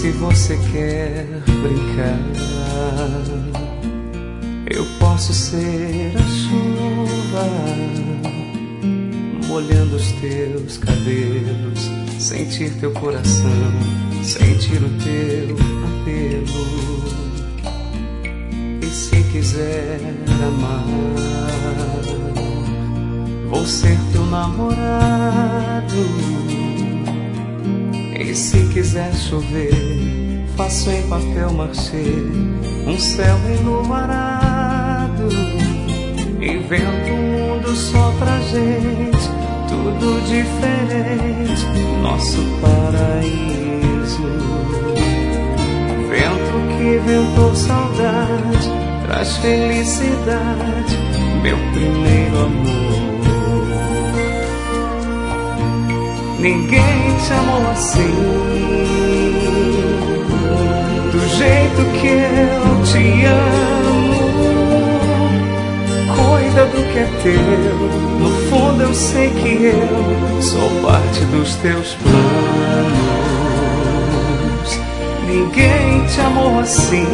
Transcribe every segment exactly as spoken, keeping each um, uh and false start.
Se você quer brincar, eu posso ser a chuva, molhando os teus cabelos, sentir teu coração, sentir o teu apelo. E se quiser amar, vou ser teu namorado. E se quiser chover, faço em papel machê um céu enluarado. Invento um mundo só pra gente, tudo diferente, nosso paraíso. Vento que ventou saudade, traz felicidade, meu primeiro amor. Ninguém te amou assim, do jeito que eu te amo. Cuida do que é teu, no fundo eu sei que eu sou parte dos teus planos. Ninguém te amou assim,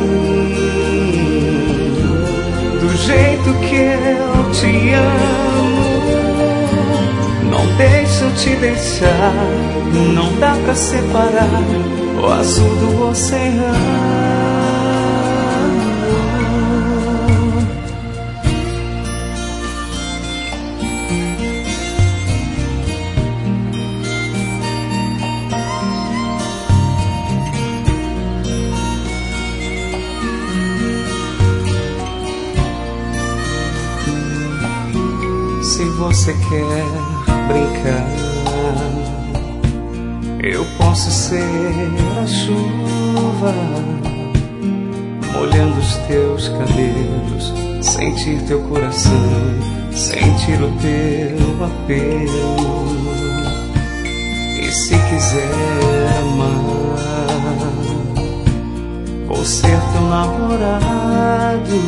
do jeito que eu te amo. Não deixa eu te deixar, não dá pra separar o azul do oceano. Se você quer brincar, eu posso ser a chuva, molhando os teus cabelos, sentir teu coração, sentir o teu apelo. E se quiser amar, vou ser teu namorado.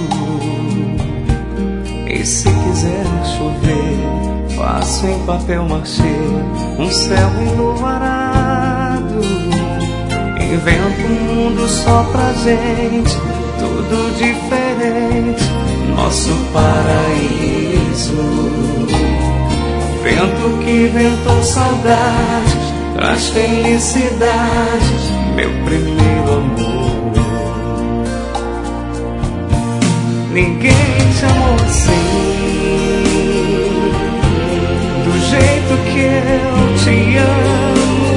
E se quiser chover, faço em papel machê um céu enluarado. Invento um mundo só pra gente, tudo diferente, nosso paraíso. Vento que ventou saudade, traz felicidade, meu primeiro amor. Ninguém te amou assim, do jeito que eu te amo.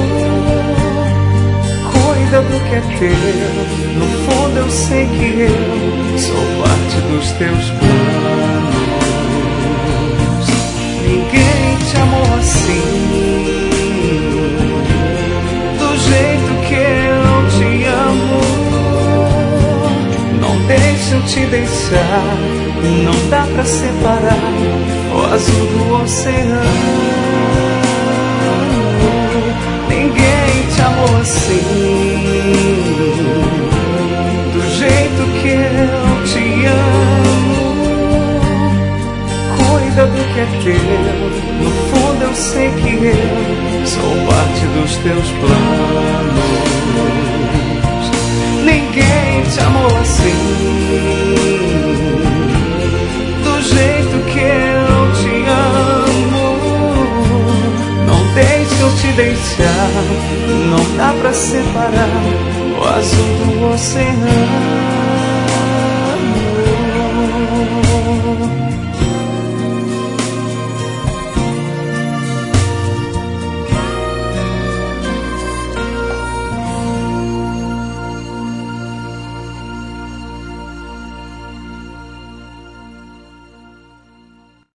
Cuida do que é teu, no fundo eu sei que eu sou parte dos teus planos. Ninguém te amou assim, do jeito que eu te amo. Não deixa eu te deixar, não dá pra separar o azul do oceano. Ninguém te amou assim, do jeito que eu te amo. Cuida do que é teu, no fundo eu sei que eu sou parte dos teus planos. Ninguém te amou assim, do jeito que eu te amo. Não deixe eu te deixar, não dá pra separar o azul do oceano.